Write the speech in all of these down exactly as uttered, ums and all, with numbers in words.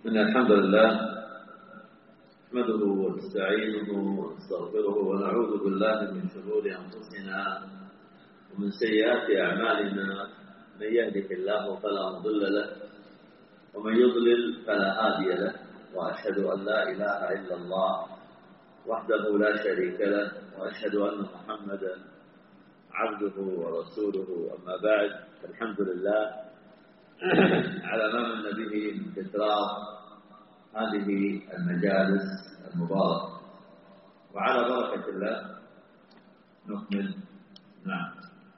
إن الحمد لله نحمده ونستعينه ونستغفره ونعوذ بالله من شرور أنفسنا ومن سيئات أعمالنا. من يهده الله فلا مضل له ومن يضلل فلا هادي له، وأشهد أن لا إله إلا الله وحده لا شريك له، وأشهد أن محمدا عبده ورسوله. أما بعد، الحمد لله على ما من به من تكرار هذه المجالس المباركة، وعلى بركة الله نكمل. نعم.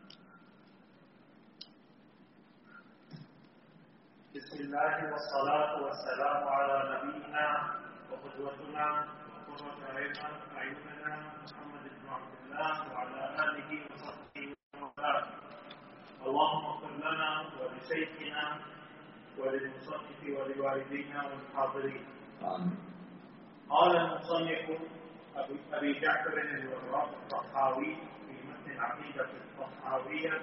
بسم الله والصلاة والسلام على نبينا وقدوتنا وقرة أعيننا محمد بن عبد الله وعلى آله وصحبه وسلم. اللهم اغفر لنا ولشيخنا وللمصنف ولوالدينا والحاضرين. آمين. قال المصنف أبي جعفر الوراق الطحاوي في متن العقيدة الطحاوية: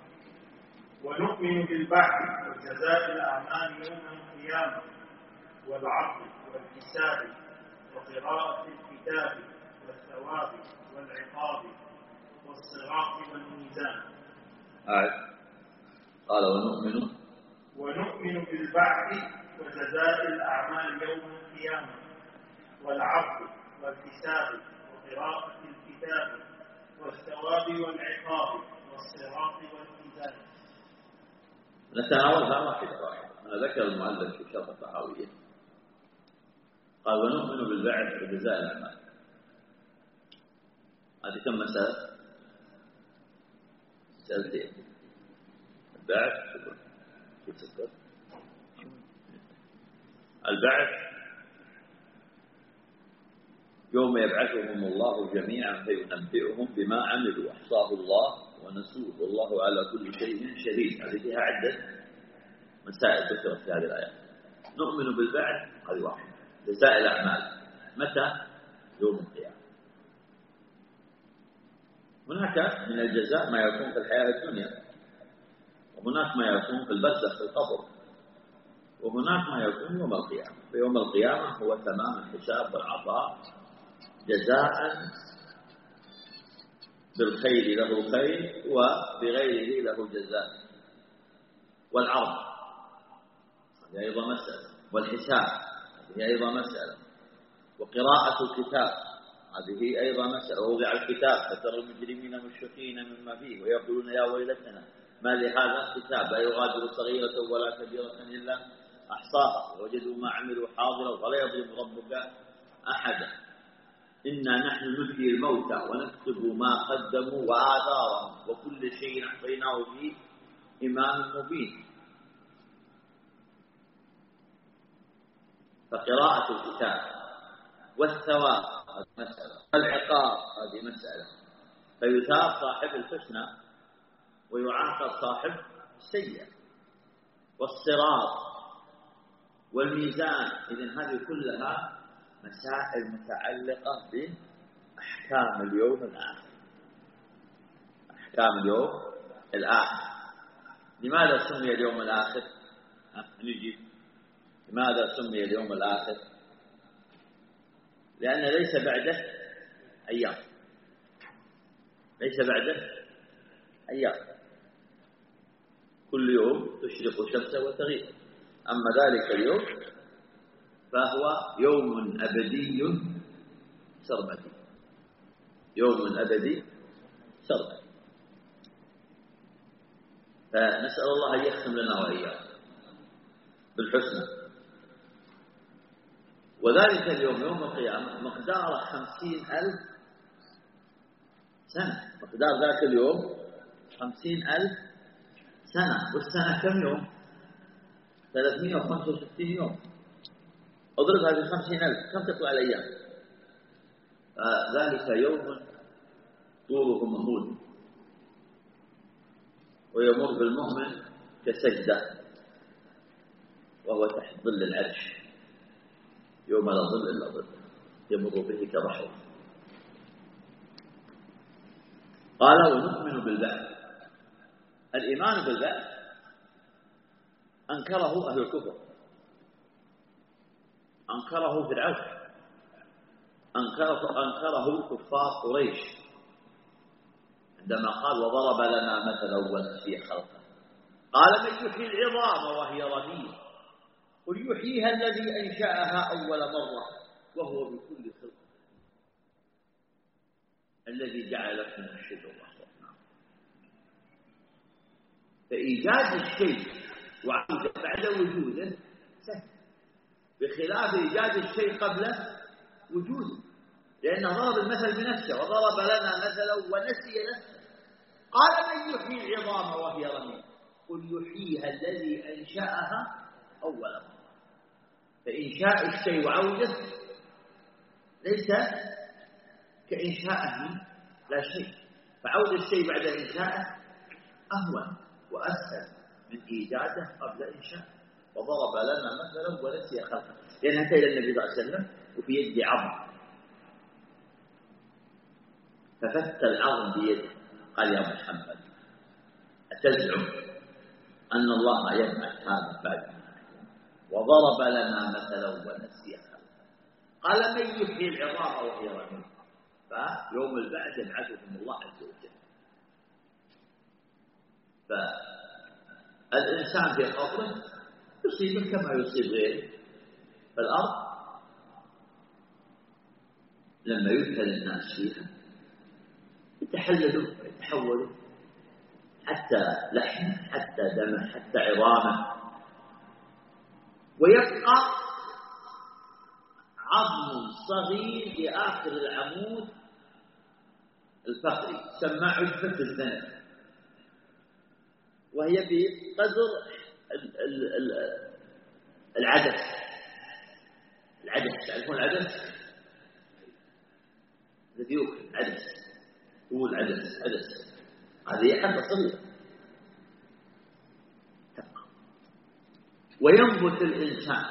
ونؤمن بالبعث وجزاء الأعمال يوم القيامة والعرض والحساب وقراءة الكتاب والثواب والعقاب والصراط والميزان. آه. قال ونؤمن ونؤمن بالبعث وجزاء الأعمال يوم القيامة والعرض والحساب وقراءة الكتاب والثواب والعقاب والصراط والميزان. نتناولها واحدة واحدة. أنا ذكر المؤلف في شرح الطحاوية قال ونؤمن بالبعث وجزاء الأعمال. هذه كم مسألة؟ مسألتين. البعث البعث يوم يبعثهم الله جميعا فينبئهم بما عملوا، أحصاه الله ونسوه والله على كل شيء شهيد. هذه فيها عدة مسائل ذكرت في هذه الآيات. نؤمن بالبعث هذه واحدة. جزاء الأعمال متى؟ يوم القيامة. هناك من الجزاء ما يكون في الحياة الدنيا، وهناك ما يكون في البرزخ في القبر، وهناك ما يكون يوم القيامة. فيوم القيامة هو تمام الحساب والعطاء، جزاء بالخير له خير وبغيره له جزاء، والعرض هذه أيضا مسألة، والحساب هذه أيضا مسألة، وقراءة الكتاب هذه أيضا مسألة. ووضع الكتاب فترى المجرمين مشفقين مما فيه ويقولون يا ويلتنا ما لهذا الكتاب لا يغادر صغيرة ولا كبيرة إلا أحصاها ووجدوا ما عملوا حاضرا ولا يظلم ربك أحدا. إنا نحن نحيي الموتى ونكتب ما قدموا وآثارهم وكل شيء أحصيناه في إمام مبين. فقراءة الكتاب والثواب هذه مسألة، والعقاب هذه مسألة. فيثاب صاحب الحسنى ويعاقب صاحب السيئة، والصراط والميزان. إذن هذه كلها مسائل متعلقة بأحكام اليوم الآخر. أحكام اليوم الآخر. لماذا سمي اليوم الآخر؟ نجي لماذا سمي اليوم الآخر؟ لأن ليس بعده أيام، ليس بعده أيام. كل يوم تشرق الشمس وتغيب. أما ذلك اليوم فهو يوم أبدي سرمدي، يوم أبدي سرمدي. فنسأل الله أن يختم لنا وإياه بالحسنى. وذلك اليوم يوم القيامة مقدار خمسين ألف سنة. مقدار ذاك اليوم خمسين ألف سنة. والسنة كم يوم؟ ثلاثمائة وخمسة وستين يوم. اضرب هذه خمسين ألف كم تطلع الأيام؟ فذلك يوم طوله مهول، ويمر بالمؤمن كسجدة وهو تحت ظل العرش يوم لا ظل إلا ظل، يمر به كبحر. قال ونؤمن بالبعث. الإيمان بالبعث أنكره أهل الكفر، أنكره فرعون، أنكره, أنكره كفار قريش عندما قال وضرب لنا مثلا ونسي خلقه. قال من يحيي العظام وهي رميم قل يحييها الذي أنشأها أول مرة وهو بكل خلق الذي جعل لكم الشجر والنار. فإيجاد الشيء وعوده بعد وجوده سهل، بخلاف إيجاد الشيء قبل وجوده، لأنه ضرب المثل بنفسه وضرب لنا مثلا ونسي نفسه. قال من يحيي العظام وهي رميم قل يحييها الذي أنشأها أول مرة. فإنشاء الشيء وعوده ليس كإنشائه لا شيء، فعود الشيء بعد إنشائه أهون وأسهل من إيجاده قبل إنشائه. وضرب لنا مثلا ونسي خلقه، لأن أتى إلى النبي صلى الله عليه وسلم وفي يده عظم ففت العظم بيده قال يا محمد أتزعم أن الله يبعث هذا بعد وضرب لنا مثلا ونسي خلقه. قال من يحيي العظام وهي رميم. فيوم البعث يبعثهم الله عز وجل. فالإنسان في قبره يصيبه كما يصيب غيره. فالأرض لما يبتل الناس فيها يتحللوا ويتحولوا حتى لحم حتى دم حتى عظامه، ويبقى عظم صغير في آخر العمود الفقري يسمى عجبة الذنب، وهي بقدر العدس. العدس تعرفون العدس الذي يؤكل عدس، هو العدس عدس هذه حبة صغيرة تبقى وينبت الإنسان.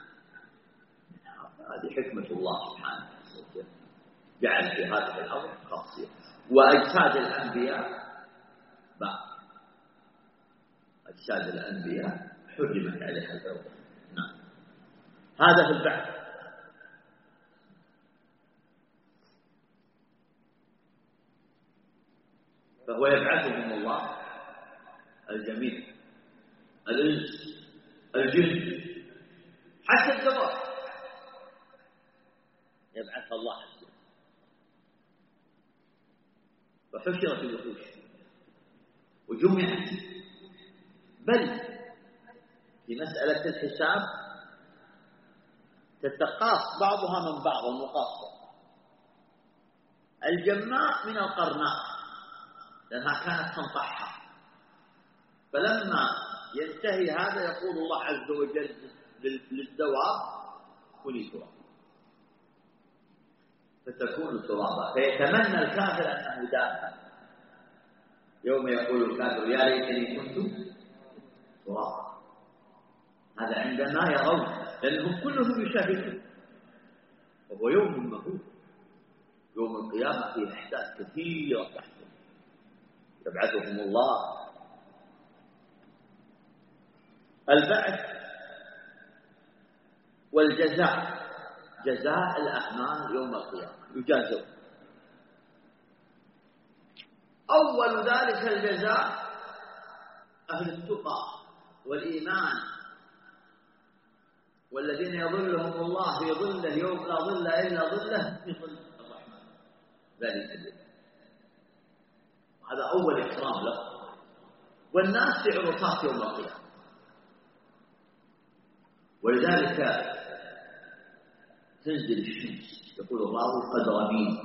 هذه حكمة الله سبحانه وتعالى، جعل في هذه الأرض خاصية. وأجساد الأنبياء بعض أجساد الأنبياء حرمت عليها الأرض. نعم هذا في البعث. فهو يبعثهم الله الجميع الإنس الجن حتى الدواب يبعث الله عز وجل. وحشرت الوحوش وجمعت. بل في مسألة الحساب تتقاص بعضها من بعض المقاصة. الجماء من القرناء لأنها كانت تنطحها، فلما ينتهي هذا يقول الله عز وجل للدواب كوني تراب فتكون ترابا، فيتمنى الكافر أنه دافع. يوم يقول الكافر يا ليتني كنت ترابا. هذا عندما يرون، لأنهم كلهم يشاهدون، وهو يوم مهول. يوم القيامة فيه أحداث كثيرة تحصل يبعثهم الله. البعث والجزاء، جزاء الأعمال يوم القيامة يجازون. أول ذلك الجزاء أهل التقى والإيمان والذين يظلهم الله في ظله يوم لا ظل إلا ظله في ظل الرحمن ذلك اليوم. هذا أول إكرام له. والناس في عرصات يوم القيامة، ولذلك تنزل الشمس. يقول الراوي قد رميم،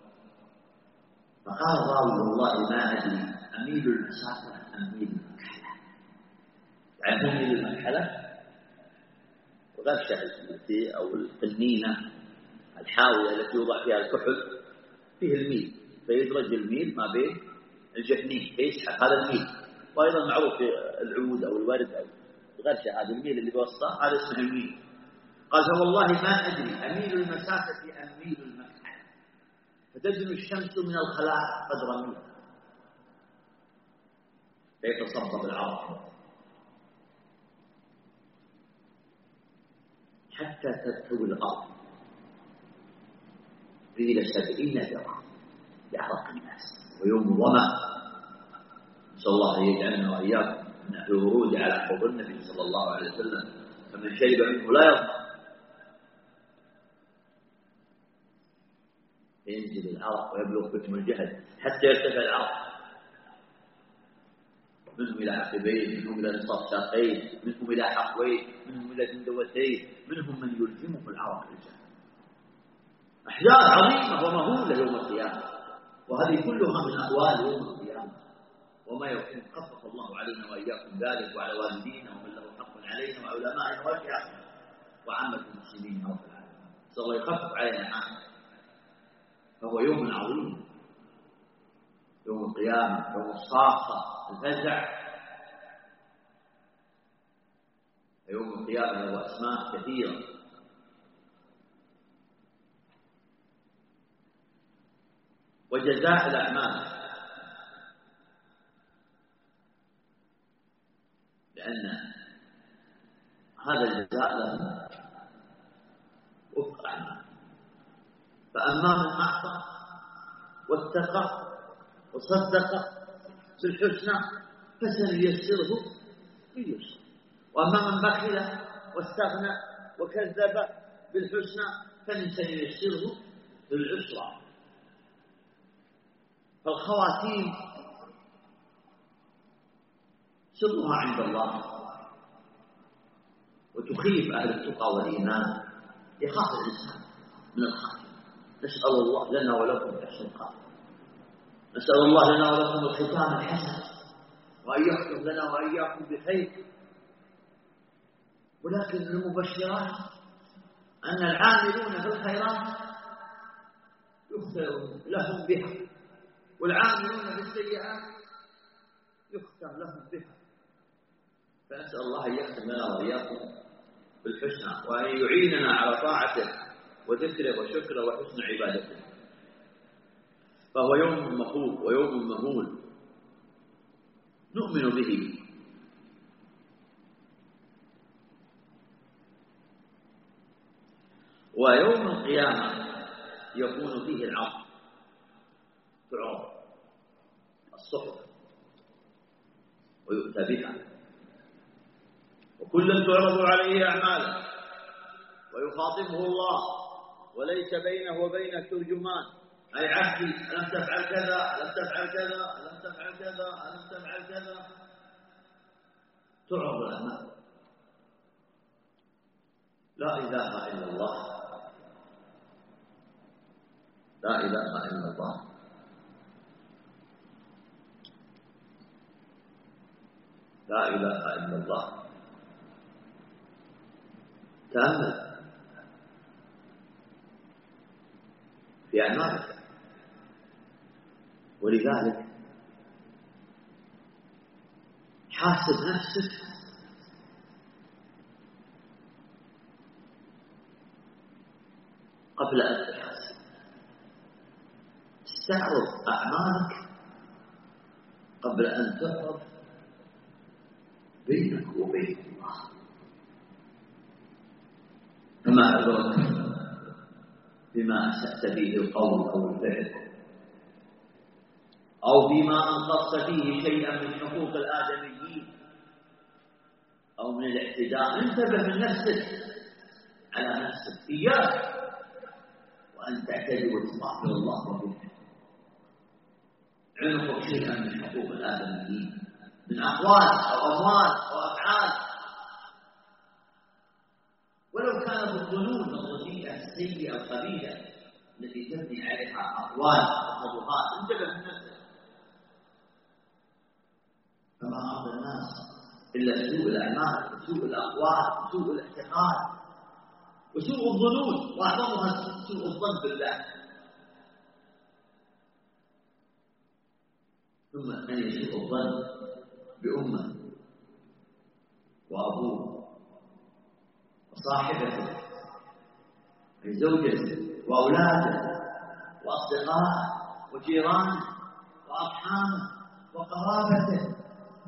فقال الراوي والله ما أدري أميل المسافة أم أميل المرحلة. يعني أميل المرحلة وغرشة التي أو القنينة الحاوية التي يوضع فيها الكحل فيه الميل، فيدرج الميل ما بين الجفنين فيسحب هذا الميل. وأيضا معروف في العود أو الورد أو الغرشة هذا الميل اللي بوسطه هذا اسمه الميل. قال فوالله ما أدري أميل المسافة أم أميل المكحل، فتجن الشمس من الخلاء قدر ميل فيتصبب العرق حتى ترتوي الأرض قيل سبعين ذراعا بعرق الناس. ويوم الظمأ نسأل الله أن يجعلنا وإياكم من أهل الورود على حوض النبي صلى الله عليه وسلم، فمن شرب منه لا يظمأ. ينزل العرق ويبلغ بكم الجهد حتى يرتفع العرق، منهم إلى عقبين، منهم إلى نصف ساقين، منهم إلى حقوين، منهم إلى جندوتين، منهم من يلزمه العرق الجهد. أحداث عظيمة ومهولة يوم القيامة، وهذه كلها من أهوال يوم القيامة وما يكون. خفف الله علينا وإياكم ذلك وعلى والدينا ومن له حق علينا وعلمائنا وشيخنا وعامة المسلمين رب العالمين. نسأل الله يخفف علينا عنه. فهو يوم عظيم، يوم القيامة، يوم الصاخة، الفزع. يوم القيامة له أسماء كثيرة. وجزاء الأعمال، لأن هذا الجزاء له وفق أعمال. فأما من أعطى واتقى وصدق بالحسنى فسنيسره باليسر، وأما من بخل واستغنى وكذب بالحسنى فسنيسره بالعسرى. فالخواتيم سرها عند الله، وتخيف أهل التقى والإيمان. يخاف الإنسان من الخاتم. نسأل الله لنا ولكم حسن الخاتم، نسأل الله لنا ولكم الختام الحسن، وأن يختم لنا وإياكم بخير. ولكن المبشرات أن العاملون في الخيرات يختم لهم بها، والعاملون بالسيئات يختم لهم بها. فنسأل الله أن يختم لنا وإياكم بالحسنى، وأن يعيننا على طاعته وذكره وشكره وحسن عبادته. فهو يوم مخوف ويوم مهول نؤمن به. ويوم القيامة يكون فيه العرض، تعرض الصحف ويؤتى بها، وكل تعرض عليه أعماله ويخاطبه الله وليس بينه وبينه ترجمان. أي عبدي ألم تفعل كذا، ألم تفعل كذا، ألم تفعل كذا، ألم تفعل كذا. تعرض الأعمال. لا إله إلا الله، لا إله إلا الله. لا إله إلا الله. تأمل في أعمالك. ولذلك حاسب نفسك قبل أن تحاسب. استعرض أعمالك قبل أن تعرض بينك وبين الله. فما عذرك بما أسأت فيه القول أو الفعل، أو بما أنقصت فيه شيئا من حقوق الآدميين أو من الاعتداء. انتبه من نفسك على نفسك. إياك وأن تعتدي وتستغفر الله وبالله. عنقك شيئا من حقوق الآدميين من أقوال أو أموال أو أفعال، ولو كانت الظنون الرديئة السيئة القبيحة التي تبني عليها أقوال وتصرفات. انتبه من نفسك. فما أرضى الناس إلا سوء الأعمال وسوء الأقوال وسوء الاعتقاد وسوء الظنون، وأعظمها سوء الظن بالله. ثم أن يسوء الظن بأمه وأبوه وصاحبته وزوجته وأولاده وأصدقائه وجيرانه وأرحامه وقرابته.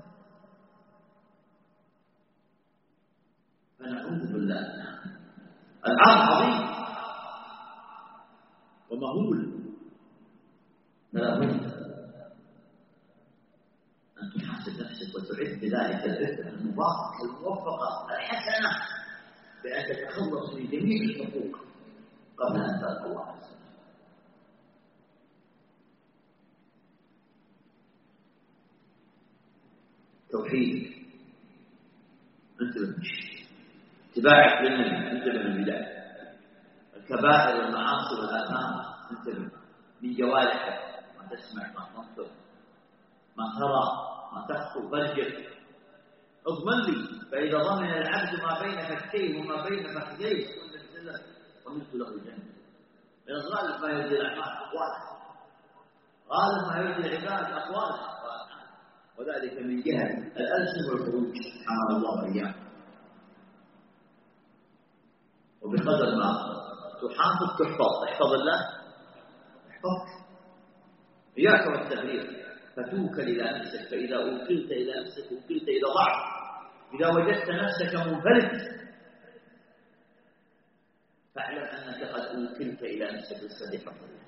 فنعوذ بالله العرض عظيم ومهول، فلا بد أن تحاسب نفسك وتعد بذلك الإثم المبارك الموفقة الحسنة بأن تتخلص من جميع الحقوق قبل أن تلقى الله عز وجل. توحيد، انتبه اتباعك للنبي، انتبه من البداية. الكبائر والمعاصي والآثام انتبه من جوارحك، ما تسمع ما تنطق ما ترى ما تخطو فرجك، اضمن لي. فإذا ضمن العبد ما بين فكيه وما بين فخذيه ضمنت له الجنة. من الغالب ما يرضي الأعمال أقوالها، غالب ما يرضي العباد أقوالها، وذلك من جهة الألسن والخروج حمل الله إياه. وبقدر ما تحافظ تحفظ، احفظ الله احفظك. إياك والتغيير، فتوكل إلى نفسك، فإذا وكلت إلى نفسك وكلت إلى ضعف. إذا وجدت نفسك منفلت فاعلم أنك قد وكلت إلى نفسك بالسبب حفظ الله،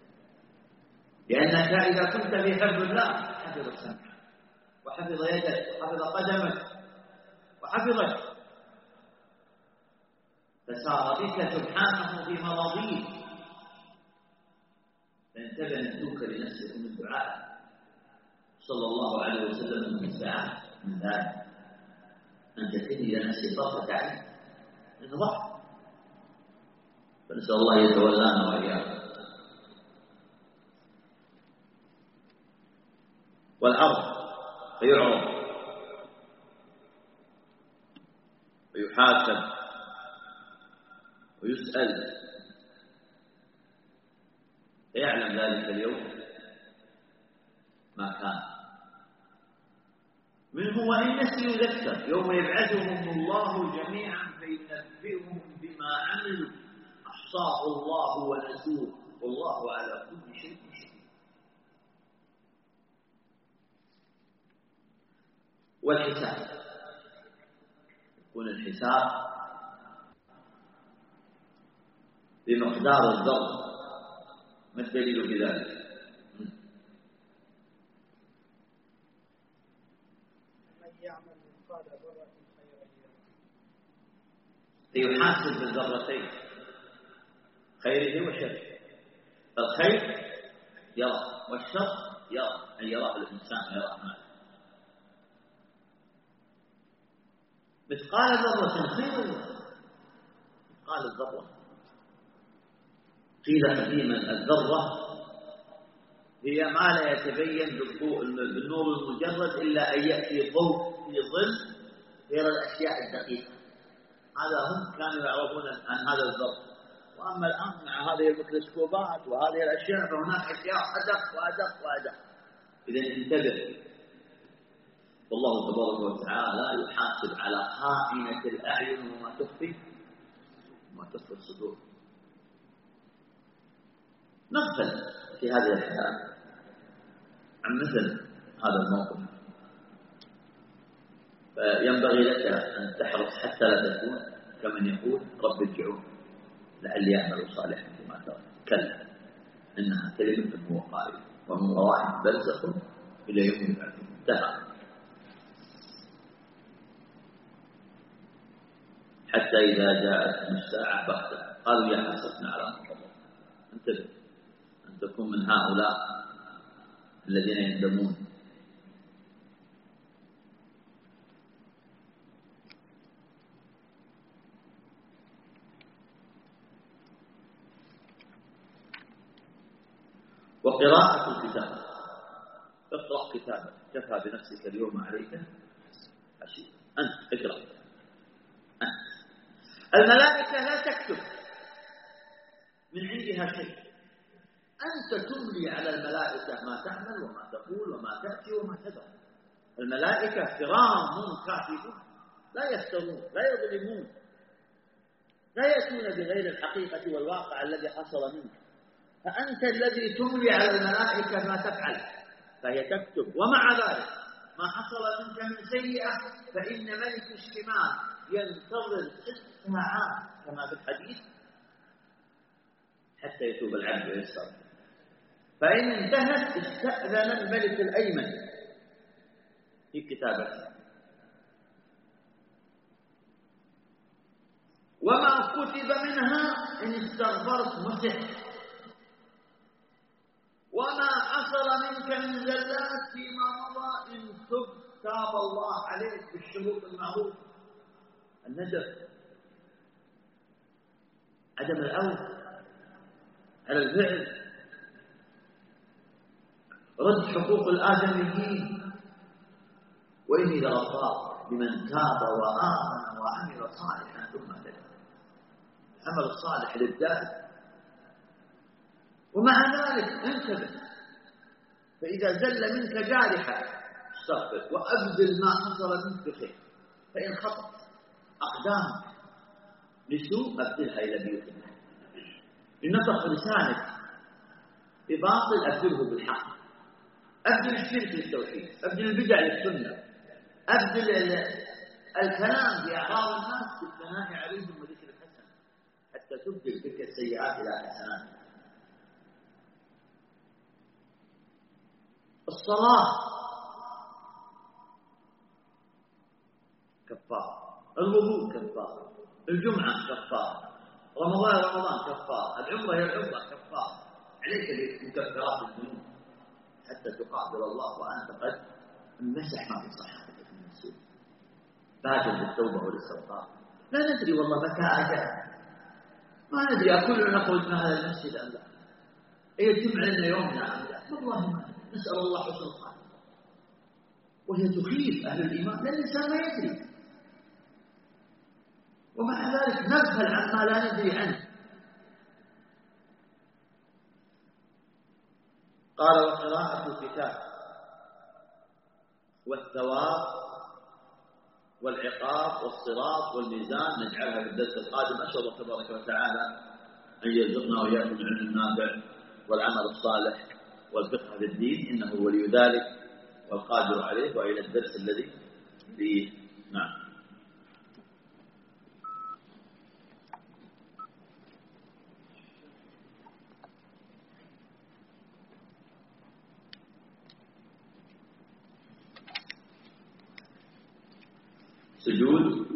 لأنك إذا كنت في حفظ الله حفظ سمعك وحفظ يدك وحفظ قدمك وحفظك، فسار بك سبحانه في مراضيه. فانتبه أن توكل لنفسك من دعاء صلى الله عليه وسلم من الساعة من ذلك أن تكن إلى نفسك طرفة عين من ضعف. فنسأل الله يتولانا وإياكم. والعرض فيعرض ويحاسب ويسأل، فيعلم ذلك اليوم ما كان منه، وإن نسي يذكر يوم يبعثهم الله جميعا فينبئهم بما عملوا أحصاه الله ونسوه والله على كل شيء شهيد. والحساب، يكون الحساب بمقدار الذرة. ما الدليل بذلك؟ ليحاسب بالذرتين خيره وشره. الخير يرى والشر يرى، أن يراه الإنسان يرى ماله. مثقال ذرة خير مثقال الذرة. قيل قديما الذرة هي ما لا يتبين بالضوء بالنور المجرد إلا أن يأتي ضوء في ظل غير الأشياء الدقيقة. هذا هم كانوا يعرفون عن هذا الذر. وأما الآن مع هذه الميكروسكوبات وهذه الأشياء فهناك أشياء أدق وأدق وأدق. إذن انتبه، والله تبارك وتعالى يحاسب على خائنة الأعين وما تخفي وما تخفي الصدور. نغفل في هذه الحياة عن مثل هذا الموقف، فينبغي لك أن تحرص حتى لا تكون كمن يقول رب ارجعون لعلي أعمل صالحا فيما ترك. كلا إنها كلمة هو قائل ومن ورائهم برزخ إلى يوم يبعثون. انتهى. حتى إذا جاءتهم الساعة بغتة قالوا يا حسرتنا على ما فرطنا. انتبه أن تكون من هؤلاء الذين يندمون. وقراءة الكتاب، اقرأ كتابك كفى بنفسك اليوم عليك حسيبا. أنت اقرأ. أنت الملائكة لا تكتب من عندها شيء، أنت تملي على الملائكة ما تعمل وما تقول وما تأتي وما تدعو. الملائكة كرام كاتبون لا يفترون لا يظلمون، لا يأتون بغير الحقيقة والواقع الذي حصل منك. فأنت الذي تملي على الملائكة ما تفعل، فهي تكتب. ومع ذلك ما حصل منك من سيئة فإن ملك الشمال ينتظر ست ساعات كما في الحديث حتى يتوب العبد ويستغفر. فإن انتهت استأذن الملك الأيمن في كتابته، وما كتب منها إن استغفرت مسح، وما حصل منك من زلات فيما مضى إن تب تاب الله عليك بالشروط المعروفة: الندب، عدم الأول على الفعل، رد حقوق الآدميين، وإني لغفار لمن تاب وآمن وعمل صالحا ثم اهتدى. العمل الصالح للدائم. ومع ذلك انتبه، فإذا زل منك جارحة استغفر وأبذل ما حصل منك بخير، فإن خطأت أقدامك لسوء أبدلها إلى بيوت الله. إن نطق لسانك بباطل أبدله بالحق، أبدل الشرك للتوحيد، أبدل البدع للسنة، أبدل الكلام بأعراض الناس بالثناء عليهم وذكر الحسن، حتى تبدل تلك السيئات إلى حسنات. الصلاة كفارة، الوضوء كفارة، الجمعة كفارة، رمضان رمضان كفارة، العمرة هي العمرة كفارة. عليك بمكفرات الذنوب حتى تقابل الله وأنت قد مسح ما في صحتك من السوء. بادر بالتوبة والاستغفار. لا ندري والله متى أجل، ما ندري أكلنا نخرج من هذا المسجد أم لا، يتم لنا يومنا أم لا، والله ما نسأل الله حسن الخاتمة. وهي تخيف أهل الإيمان لأن الإنسان ما يدري، ومع ذلك نغفل عما لا ندري عنه. قال: وقراءة الكتاب والثواب والعقاب والصراط والميزان نجعلها في الدرس القادم. أسأل الله تبارك وتعالى أن يرزقنا وإياكم العلم النافع والعمل الصالح والفقه في الدين، إنه ولي ذلك والقادر عليه. وإلى الدرس الذي فيه. نعم. سجود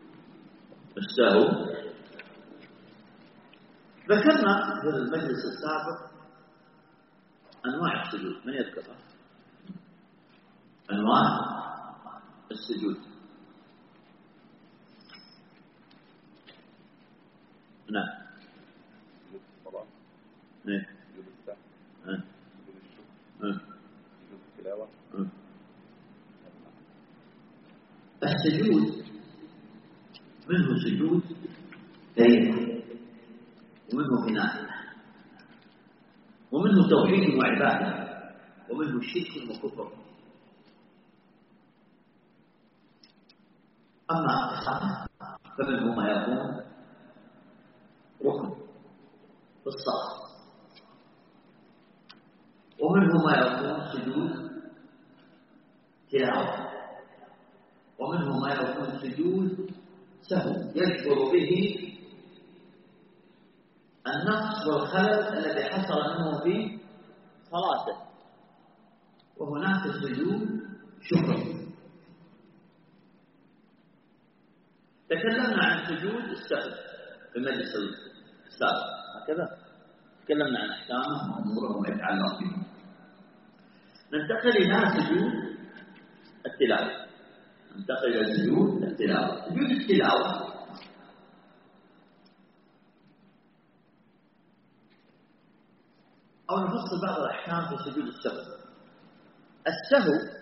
السهو ذكرنا في المجلس السابق أنواع السجود. من يذكرها؟ أنواع السجود. نعم. سجود الصلاة، إيه. سجود السهو، إيه. سجود الشكر، إيه. سجود التلاوة. إيه. السجود منه سجود دائم، ومنه بناء، ومنه توحيد وعبادة، ومنه شرك وكفر. أما الصلاة فمنه ما يكون ركن في الصلاة، ومنه ما يكون سجود تلاوة، ومنه ما يكون سجود سهو يذكر به النقص والخلل الذي حصل منه في صلاته، وهناك سجود شكر. تكلمنا عن سجود السهو في المجلس السابق، هكذا تكلمنا عن احكامه واموره وما يتعلق به. ننتقل الى سجود التلاوه. ننتقل الى سجود التلاوه. سجود التلاوه أو نفصل بعض الأحكام في سجود السهو. السهو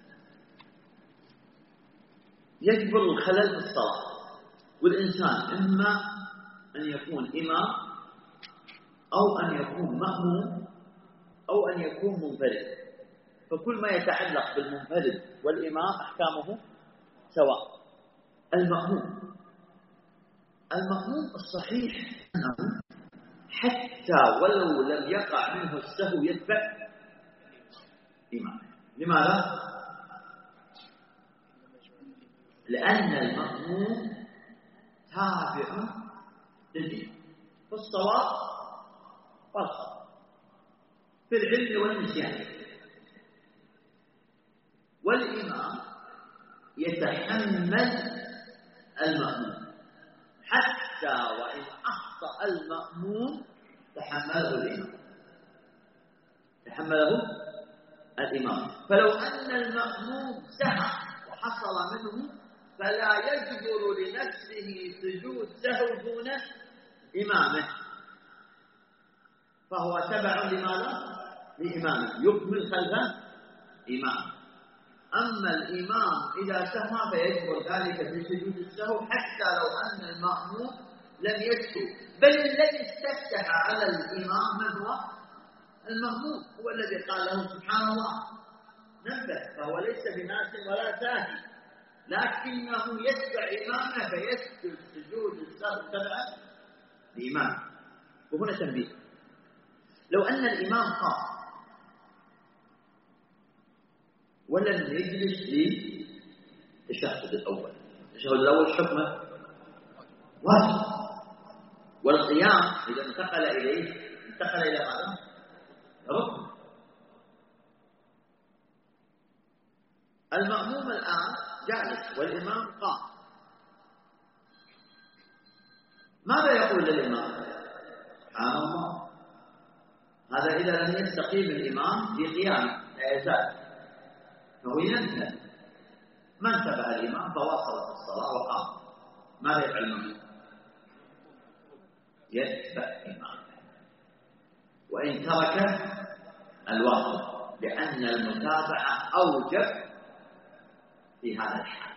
يجبر الخلل في الصلاة، والإنسان إما أن يكون إمام أو أن يكون مأموم أو أن يكون منفرد، فكل ما يتعلق بالمنفرد والإمام أحكامه سواء. المأموم المأموم الصحيح أنه حتى ولو لم يقع منه السهو يتبع إمامه. لماذا؟ لأن المأموم تابع للإمام في الصواب والخطأ، في العلم والنسيان. والإمام يتحمل المأموم، حتى وإن أخطأ المأموم تحمله الإمام تحمله الإمام. فلو أن المأموم سهى وحصل منه فلا يجبر لنفسه سجود سهو دون إمامه، فهو تبع لماذا؟ لإمامه، يكمل خلفه إمامه. أما الإمام إذا سهى فيجبر ذلك بسجود السهو حتى لو أن المأموم لم يسهو، بل الذي استفتح على الإمام من هو؟ المأموم، هو الذي قال له سبحان الله نبه، فهو ليس بناس ولا ساهي، لكنه يتبع إمامه فيسجد سجود السهو تبعا لإمامه. وهنا تنبيه، لو أن الإمام قام ولم يجلس للتشهد الأول، التشهد الأول حكمه واجب، والقيام إذا انتقل إليه انتقل إلى ماذا؟ ركن. المأموم الآن جالس والإمام قام، ماذا يقول للإمام؟ سبحان الله. هذا إذا لم يستقيم الإمام في قيامه لا يزال، فهو ينتهي. من تبع الإمام فواصل في الصلاة وقام، ماذا يفعل المأموم؟ يتبع إمامه وإن ترك الوقت، لأن المتابعة أوجب في هذا الحال.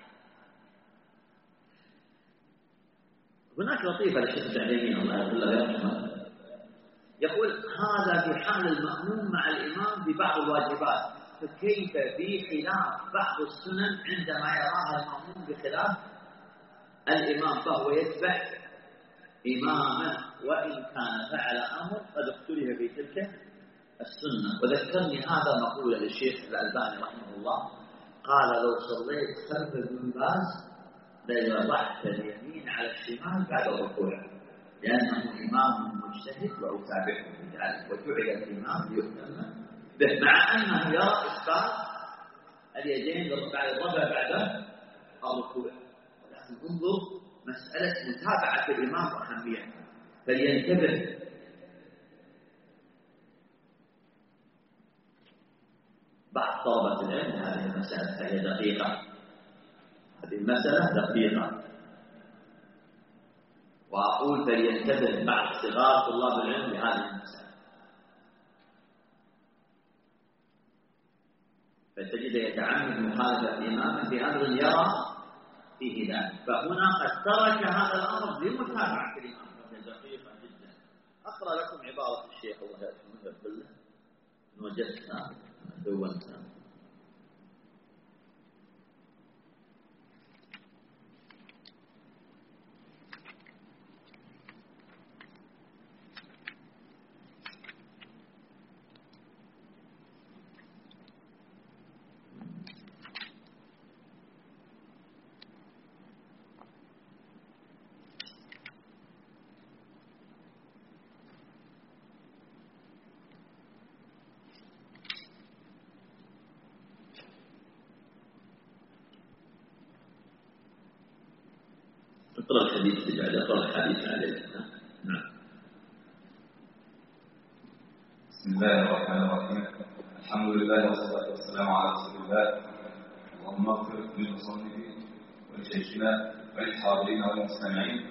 هناك لطيفة للشيخ التعليمين الله يرحمه، يقول هذا في حال المأموم مع الإمام ببعض الواجبات، فكيف في خلاف بعض السنن عندما يراها المأموم بخلاف الإمام، فهو يتبع إمامه وإن كان فعل أمر قد اختلف في تلك السنة. وذكرني هذا مقولة للشيخ الألباني رحمه الله، قال لو صليت خلف ابن باز لوضعت اليمين على الشمال بعد الركوع، لأنه إمام مجتهد وأتابعه في ذلك، وجعل الإمام ليهتم به، مع أنه يرى إسباب اليدين بعد الربع بعد الركوع. لكن انظر مسألة متابعة الإمام وأهميتها، فلينتبه. بعض طلبة العلم هذه المسألة فهي دقيقة، هذه المسألة دقيقة، وأقول فلينتبه بعض صغار طلاب العلم بهذه المسألة، فتجد يتعمد مخالفة إمامه بأمر يرى فيه ذلك، فهنا قد ترك هذا الأمر لمتابعة الإمام، وهي دقيقة جدا. أقرأ لكم عبارة الشيخ الله يرحمه بالله، وجدتها دونتها. اقرأ الحديث اللي بعد، اقرأ الحديث عليه. نعم. بسم الله الرحمن الرحيم، الحمد لله والصلاة والسلام على رسول الله. اللهم اغفر للمصنفين ولشيخنا وللحاضرين والمستمعين.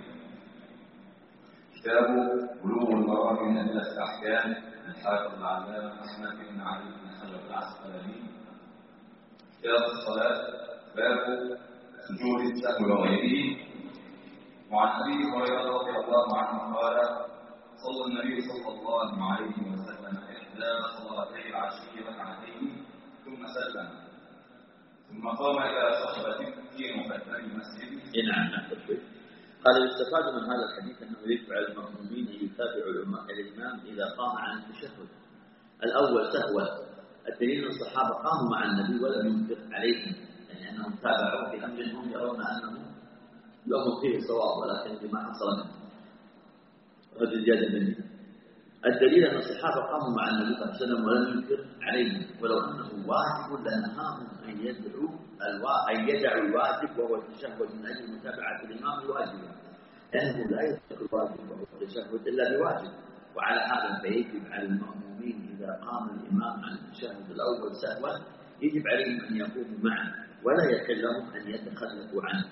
كتاب بلوغ المرام من أدلة الأحكام للحافظ العلامة أحمد بن علي بن حجر العسقلاني. كتاب الصلاة، باب سجود السهو وغيره. وعن أبي هريرة رضي الله عنه قال: صلى النبي صلى الله عليه وسلم إحدى صلاتي العشي ركعتين ثم سلم، ثم قام إلى صحبة في مقدم المسجد. نعم نعم. قال يستفاد من هذا الحديث أنه يدفع المأمومين يتابع الإمام إذا قام عن التشهد الأول سهوا. الدليل الصحابة قاموا مع النبي ولم ينفق عليهم، يعني أنهم تابعوه في أمر هم يرون أنه لهم فيه صواب ولكن بما حصل منه هذا الجادة مني. الدليل أن الصحابة قاموا مع النبي صلى الله عليه وسلم ولم ينكر عليهم، ولو أنه واجب لنهاهم أن يدعوا الوا... أن يدعوا الواجب وهو التشهد من أجل متابعة الإمام الواجب، لأنه لا يترك الواجب وهو التشهد إلا بواجب. وعلى هذا فيجب على المأمومين إذا قام الإمام عن التشهد الأول سهوا يجب عليهم أن يقوموا معه ولا يحل لهم أن يتخلفوا عنه.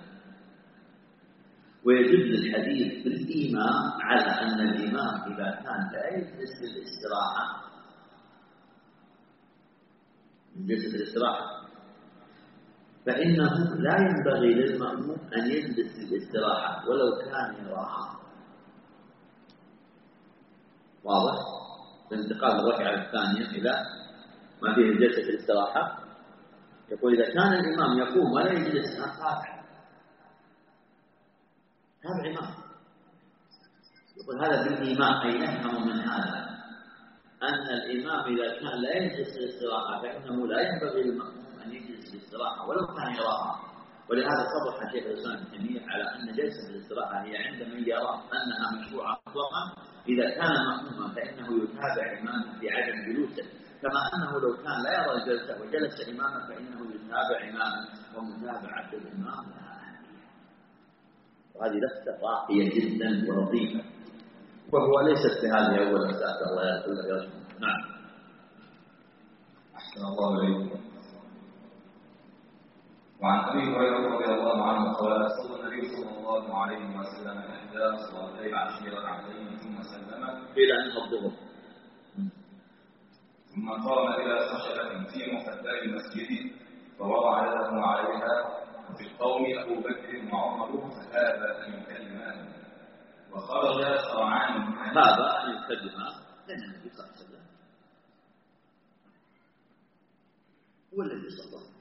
ويدل الحديث بالإيماء على أن الإمام إذا كان لا يجلس للاستراحة يجلس للاستراحة فإنه لا ينبغي للمأموم أن يجلس للاستراحة ولو كان يراها. واضح؟ الانتقال من الركعة الثانية إلى ما فيه جلسة الاستراحة يقول إذا كان الإمام يقوم ولا يجلس تابع تابع إمام. يقول هذا بالإيمان أي نفهم من هذا أن الإمام إذا كان لا يجلس للاستراحة فإنه لا ينبغي للمأموم أن يجلس للاستراحة ولو كان يراها. ولهذا صرح شيخ الإسلام ابن تيمية على أن جلسة الاستراحة هي عند من يرى أنها مشروعة مطلقا إذا كان مأموما فإنه يتابع إمامه في عدم جلوسه، كما أنه لو كان لا يرى الجلسة وجلس إمامه فإنه يتابع إمامه، ومتابعة الإمام لها أهمية. وهذه لفتة راقية جدا ولطيفة، وهو ليست في هذه أول مسألة الله يرحمه. نعم. أحسن الله إليكم. وعن أبي هريرة رضي الله عنه قال صلى النبي صلى الله عليه وسلم إحدى صلاتي العشي ركعتين ثم سلم إلى أن الظهر، ثم قام إلى خشبة في مخدر المسجد فوضع يده عليها، وفي القوم أبو بكر وعمر فهذا أن يكلمان، وخرج سرعان هذا أن يكلمان لأن النبي صلى الله عليه وسلم هو الذي صلى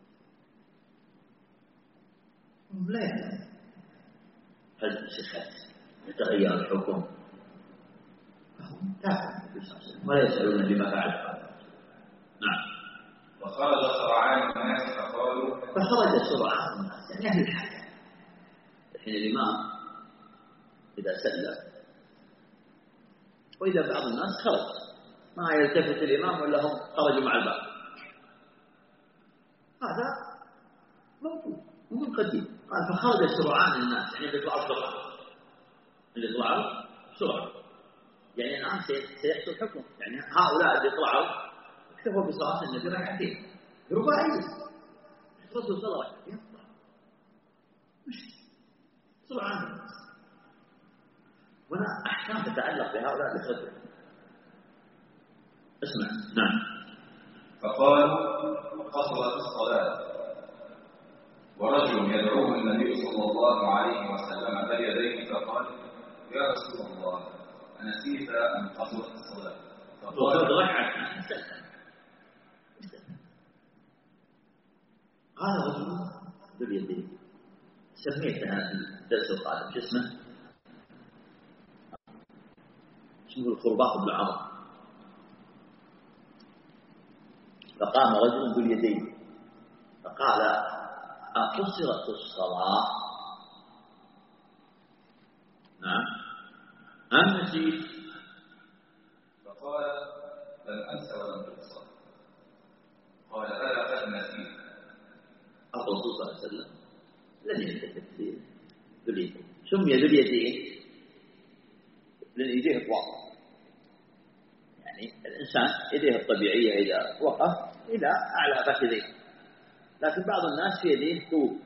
لا يعلم هل الشيخات يتغير الحكم فهم تابعوا النبي صلى الله عليه وسلم ولا يسألون بما فعل هذا. نعم. وخرج سرعان الناس فقالوا فخرج سرعان الناس يعني أهل الحاجة. الحين الإمام إذا سلم وإذا بعض الناس خرج ما يلتفت الإمام ولا هم خرجوا مع الباب، هذا موجود ومن قديم. قال فخرج سرعان الناس يعني بيطلعوا بسرعة، اللي يطلعوا بسرعة يعني الآن سيحصل حكم، يعني هؤلاء اللي يطلعوا اكتفوا بصلاة النبي ركعتين رباعية، الرسول صلى الله عليه وسلم يطلع مش سرعان الناس. هنا أحكام تتعلق بهؤلاء الرجل. اسمع. نعم. فقالوا قصرت الصلاة، ورجل يدعوه النبي صلى الله عليه وسلم بيديه فقال يا رسول الله أنسيت أن قصرت الصلاة؟ فقال ركعة قال رجل باليدين سميتها في الدرس القادم شو اسمه؟ اسمه الخرباق بن عمرو. فقام رجل باليدين فقال أقصرت الصلاة؟ نعم. أم نسيت؟ فقال لم أنس ولم تقصر. قال ألا قد نسيت. الرسول صلى الله عليه وسلم لم يلتفت ذو اليدين. سمي ذو اليدين لأن يديه واضحة، يعني الإنسان يديه الطبيعية إذا وقف إلى أعلى فخذيه، لكن بعض الناس في يديه طول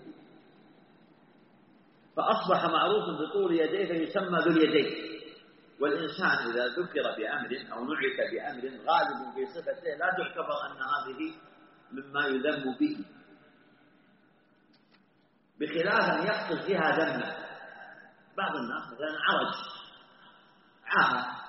فأصبح معروف بطول يديه فيسمى ذو اليدين. والإنسان إذا ذكر بأمر أو نعت بأمر غالب في صفته لا تعتبر أن هذه مما يذم به، بخلاف أن يقصد فيها ذمه. بعض الناس مثلا عرج عاهة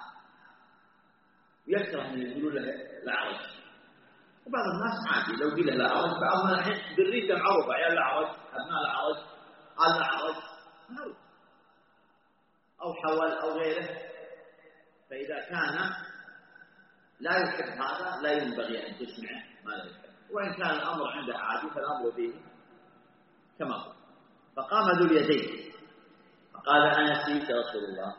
يكره أن يقولوا له العرج، وبعض الناس عادي لو قيل له العرج. بعضهم الحين ذريته معروفة عيال العرج أبناء العرج قال العرج معروف أو حول أو غيره. فإذا كان لا يحب هذا لا ينبغي أن تسمعه ما لا يحب، وإن كان الأمر عنده عادي فالأمر فيه كما قلت. فقام ذو اليدين فقال أنا نسيت يا رسول الله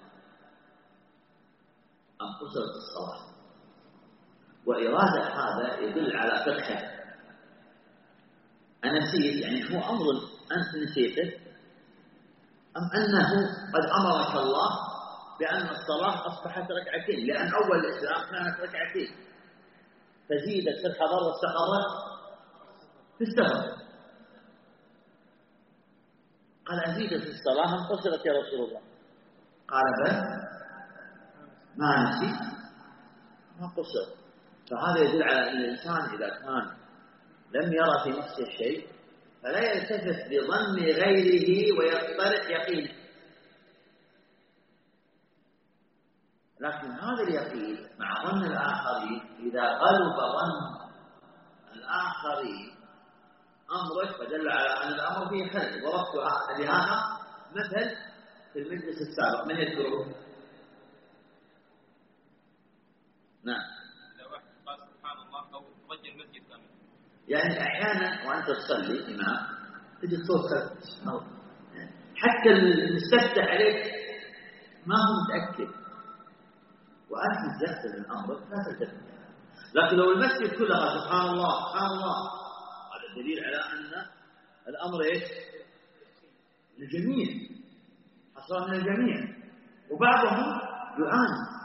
أن قصرت الصلاة. وإرادة هذا يدل على فقه. أنا نسيت يعني هو أمر أنت نسيته أم أنه قد أمرك الله بأن الصلاة أصبحت ركعتين، لأن أول الإسلام كانت ركعتين فزيدت في الحضر واستقرت في السفر. قال أزيدت في الصلاة أم قصرت يا رسول الله؟ قال بل ما نسيت ما قصر. فهذا يدل على أن الإنسان إذا كان لم يرى في نفسه شيء فلا يلتفت بظن غيره ويقترح يقينه، لكن هذا اليقين مع ظن الآخرين إذا غلب ظن الآخرين أمرك فدل على أن الأمر فيه خلل. ضربت لهذا مثل في المجلس السابق، من يذكره؟ نعم. يعني أحيانا وأنت تصلي إمام تجي تصوت حتى المستفتح عليك ما هو متأكد وأنت متذكر من أمرك لا تلتفت. لكن لو المسجد كلها سبحان الله سبحان الله هذا دليل على أن الأمر إيش؟ للجميع، حصل من الجميع، وبعضهم يعاني.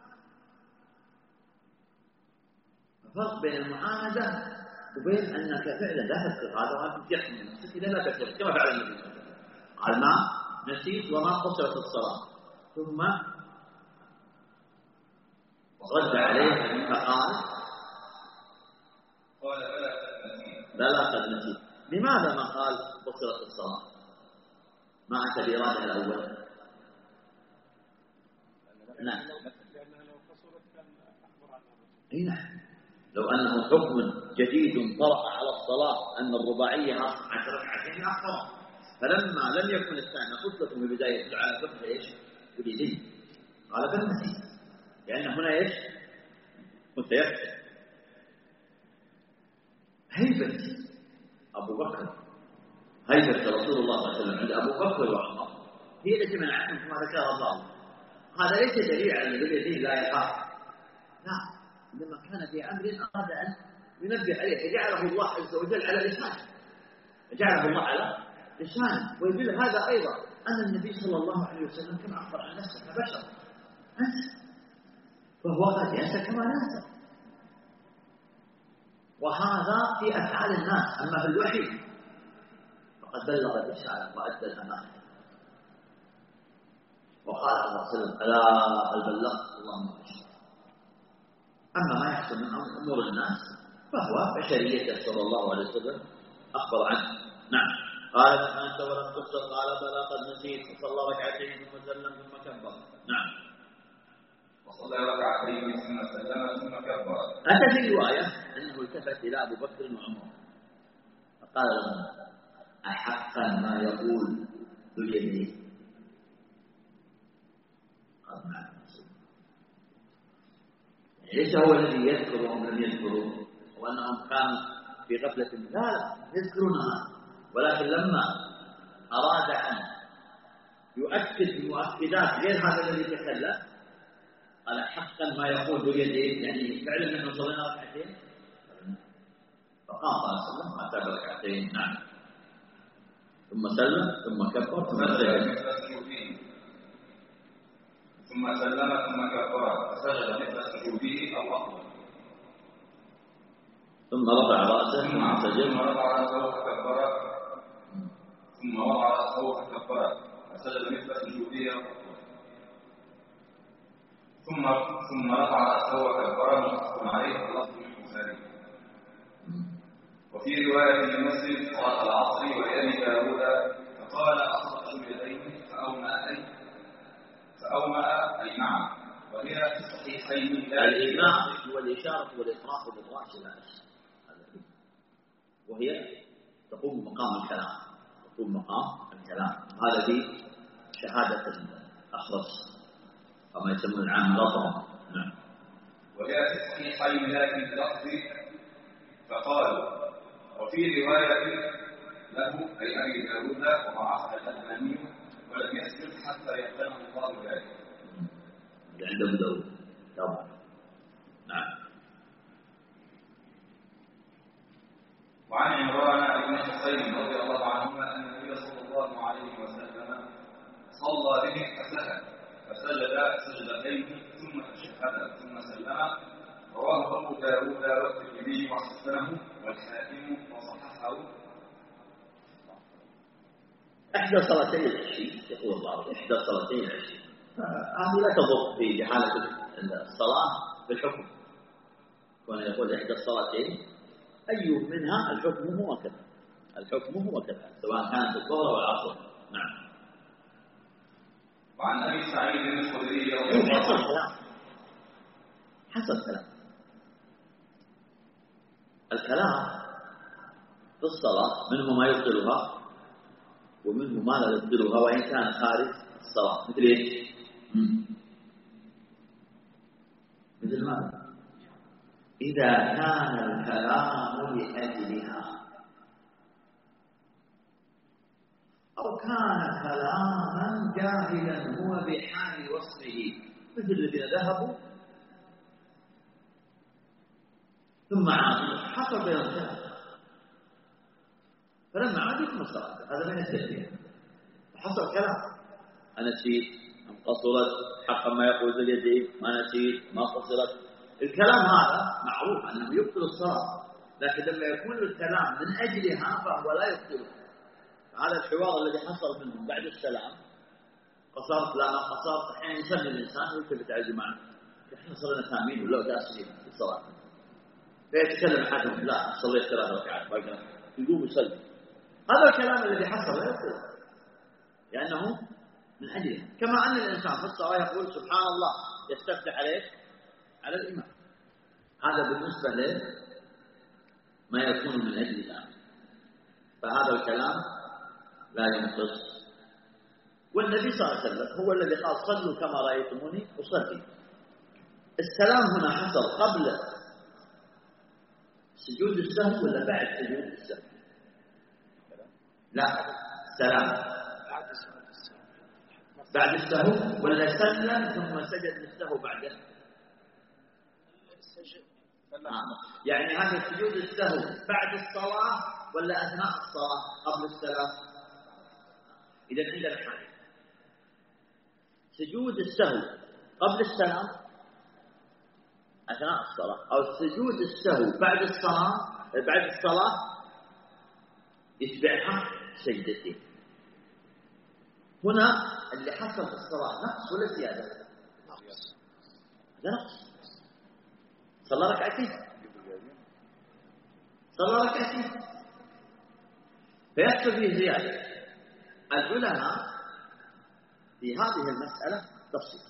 الفرق بين المعاندة وبين أنك فعلا لا تذكر هذا وأنت تحمل نفسك إذا لا تذكر كما فعل النبي صلى الله عليه وسلم. قال ما نسيت وما قصرت الصلاة، ثم رد عليه فقال لا لا قد نسيت. لماذا ما قال قصرت الصلاة؟ ما أتى بإرادة الأول؟ نعم. نعم. لو أنه حكم جديد طرأ على الصلاة أن الرباعية أصبحت ركعتين أخرى، فلما لم يكن الثاني قلت لكم في البداية على فقه إيش؟ يريدين قال بل نسيت، لأن هنا إيش؟ متيقن. هيبة أبو بكر، هيبة رسول الله صلى الله عليه وسلم عند أبو بكر وعمر هي التي منعتهم كما ذكر الله. هذا ليس دليل على أن الذي لا يخاف، لا، لما كان في أمر أراد أن ينبه عليه فجعله الله عز وجل على لسانه، فجعله الله على لسانه. ويدل هذا أيضا أن النبي صلى الله عليه وسلم كما أخبر عن نفسه كبشر أنسى، فهو قد ينسى كما ننسى، وهذا في أفعال الناس. أما في الوحي فقد بلغ الرسالة وأدى الأمانة، وقال صلى الله عليه وسلم ألا هل بلغت اللهم اشهد. أما ما يحصل من أمور الناس فهو بشرية صلى الله عليه وسلم أخبر عنه. نعم. قال أنت ولم تقصر؟ قال بلى قد نسيت. فصلى ركعتين ثم سلم ثم كبر. نعم. وصلى ركعتين ثم سلم ثم كبر. أتى في رواية أنه التفت إلى أبو بكر وعمر فقال لهم أحقا ما يقول ذو اليدين؟ قال نعم. ليس هو الذي يذكر وهم لم يذكروا وأنهم كانوا في غفلة، لا لا يذكرونها، ولكن لما أراد أن يؤكد بمؤكدات غير هذا الذي تكلم قال حقا ما يقول ذو اليدين، يعني فعلا نحن صلينا ركعتين. فقام صلى الله عليه وسلم وأتى بركعتين. نعم. ثم سلم ثم كبر ثم سجد ثم سلم ثم كبر فسجد مثل سجوده أو أطول، ثم رفع رأسه ثم سجد ثم رفع رأسه فكبر ثم وضع رأسه فكبر فسجد مثل سجوده أو أطول، ثم ثم رفع رأسه وكبر متفق عليه اللفظ البخاري. وفي رواية لمسلم صلاة العصر ولأبي داود فقال أصبح اليدين فأومأ أي فأومأ أي نعم، وهي في الصحيحين. الإيماء هو الإشارة والإطراق بالرأس لا أشياء، وهي تقوم مقام الكلام، تقوم مقام الكلام. هذا في شهادة الأخرس كما يسمون العام الأطرم. نعم. وهي في الصحيحين لكن بلفظ فقال. وفي رواية له أي أبي داود وضعفها الألباني ولم يسجد حتى يقتنع الله ذلك. عند أبو داود طبعا. نعم. وعن عمران بن حصين رضي الله عنهما أن النبي صلى الله عليه وسلم صلى به فسهل فسجد سجدتين ثم تشهد ثم سلم. رواه أبو داود والترمذي وحسنه والحاكم وصححه. إحدى صلاتي العشي يقول الله إحدى صلاتي العشي هذه لا تضر في جهالة الصلاة بالحكم. كون يقول إحدى الصلاتين أي منها الحكم هو كذا، الحكم هو كذا سواء كانت الظهر أو العصر. نعم. وعن أبي سعيد الخدري رضي الله عنه حسب كلام الكلام في الصلاة منه ما يبطلها ومنه ما لا يبطلها وإن كان خارج الصلاة. مثل إيش؟ مثل ماذا؟ إذا كان الكلام لأجلها أو كان كلاما جاهلا هو بحال وصفه، مثل الذين ذهبوا ثم عادوا حصل بين الكلام فلما عادوا ثم صلاة، هذا من التشبيه. وحصل كلام أنا نسيت أم قصرت حق ما يقول ذو اليدين ما نسيت ما قصرت. الكلام هذا معروف أنه يبطل الصلاة، لكن لما يكون الكلام من أجلها فهو لا يبطله. هذا الحوار الذي حصل منهم بعد السلام قصرت لا ما قصرت، أحيانا يسمي الإنسان ويلتفت على الجماعة احنا صلينا ثامين ولا داسين في الصلاة فيتكلم أحدهم لا صليت ثلاث ركعات باقي يقوم يصلي. هذا الكلام الذي حصل لا يبطله لأنه من أجله. كما أن الإنسان في الصلاة يقول سبحان الله يستفتح عليه على الإمام، هذا بالنسبة له ما يكون من أجل الإمام، فهذا الكلام لا ينقص. والنبي صلى الله عليه وسلم هو الذي قال صلوا كما رأيتموني أصلي. السلام هنا حصل قبل سجود السهو ولا بعد سجود السهو؟ لا السلام بعد السهو ولا سلم ثم سجد للسهو بعده؟ آه. يعني هذا سجود السهو بعد الصلاة ولا أثناء الصلاة قبل السلام؟ إذا عندنا حاجة سجود السهو قبل السلام أثناء الصلاة أو سجود السهو بعد الصلاة بعد الصلاة يتبعها سجدتين. هنا اللي حصل في الصلاة نقص ولا زيادة؟ نقص. هذا نقص. صلى ركعتين صلى ركعتين فيحصل فيه زيادة. العلماء في هذه المسألة تفصيل،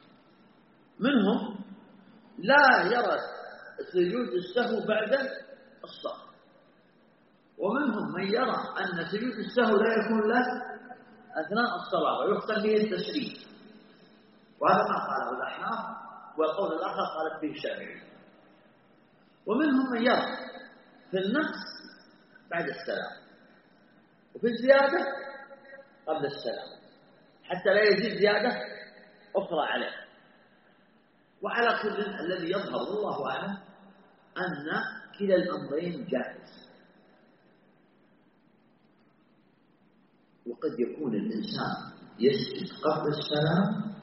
منهم لا يرى سجود السهو بعد الصلاة، ومنهم من يرى أن سجود السهو لا يكون له أثناء الصلاة ويحصل به التسليم، وهذا ما قاله الأحناف والقول الآخر قالت به الشافعي. ومنهم من يرى في النقص بعد السلام وفي الزيادة قبل السلام حتى لا يزيد زيادة أخرى عليه. وعلى كل الذي يظهر الله أعلم أن كلا الأمرين جائز. وقد يكون الإنسان يسجد قبل السلام